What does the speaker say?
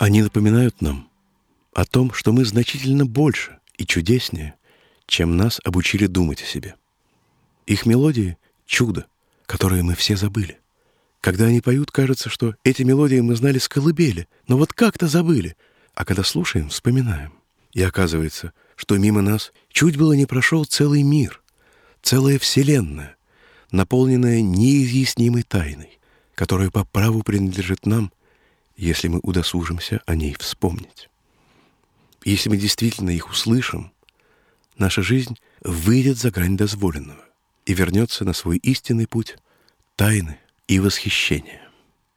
Они напоминают нам о том, что мы значительно больше и чудеснее, чем нас обучили думать о себе. Их мелодии — чудо, которое мы все забыли. Когда они поют, кажется, что эти мелодии мы знали с колыбели, но вот как-то забыли. А когда слушаем, вспоминаем. И оказывается, что мимо нас чуть было не прошел целый мир, целая вселенная, наполненная неизъяснимой тайной, которая по праву принадлежит нам, если мы удосужимся о ней вспомнить. Если мы действительно их услышим, наша жизнь выйдет за грань дозволенного и вернется на свой истинный путь тайны и восхищения.